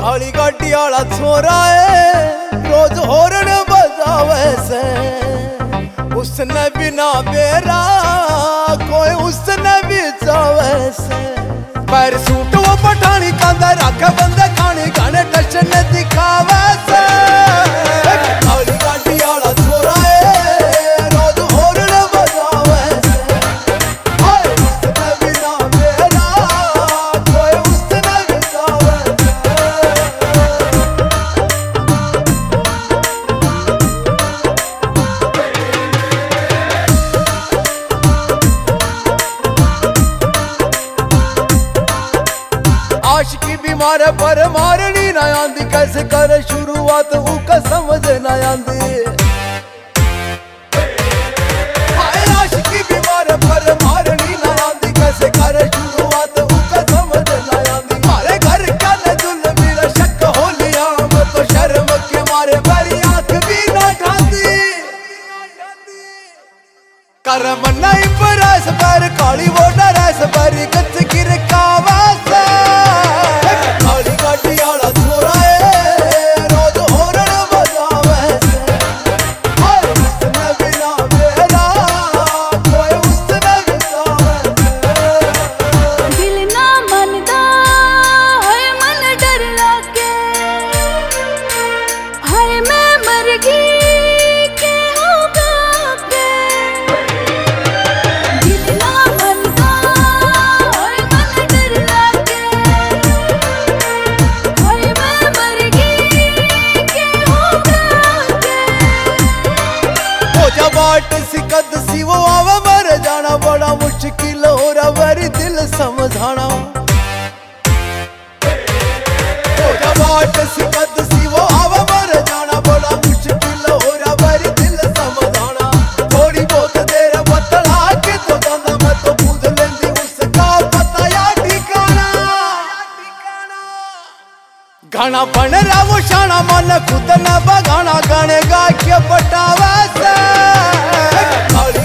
काली गाड़ी वाला छोरा है रोज हॉर्न बजावे से। उसने बिना बेरा कोई उसने भी चावे से। पैर सूट वो पठानी कांदा रख बंदे खानी गाने टशन दिखावे से। काली गाड़ी वाला छोरा है रोज हॉर्न बजावे से। उसने बिना बेरा कोई उसने भी चावे आशिकी बीमार पर मारनी ना आंदी। कैसे करे शुरुआत उका समझ ना आंदी। आशिकी बीमार पर मारनी ना आंदी। कैसे करे शुरुआत उका समझ ना आंदी। मारे घर का न जुल मेरा शक हो लिया। मैं तो शर्म के मारे मेरी आंख भी ना ठांदी। करम नहीं परस पर काली वो डरस पर गच गिर कावा से। काली गाड़ी वाला छोरा है रोज हॉर्न बजावे से। उसने बिना बेरा कोई उसने भी चावे से। दिल ना मनदा है मन डर लागे। हाय मैं मर गई के होगा के। दिल ना मनदा है मन डर लागे। हाय मैं मर गई के होगा के। हो जा बाट सिकद सी वो आवे मर जाना। बड़ा मुश्किल हो रहा मेरी दिल समझाना। हो जा बाट सिकद सी वो आवे मर जाना। बड़ा मुश्किल हो रहा मेरी दिल समझाना। थोड़ी बहुत देर बतला के तो जाना। मैं तो पूछ लेंदी उसका पता या ठिकाना। गाना बन रहा वो शाना मन खुद न बगाना। गाने गा के पटावे से। काली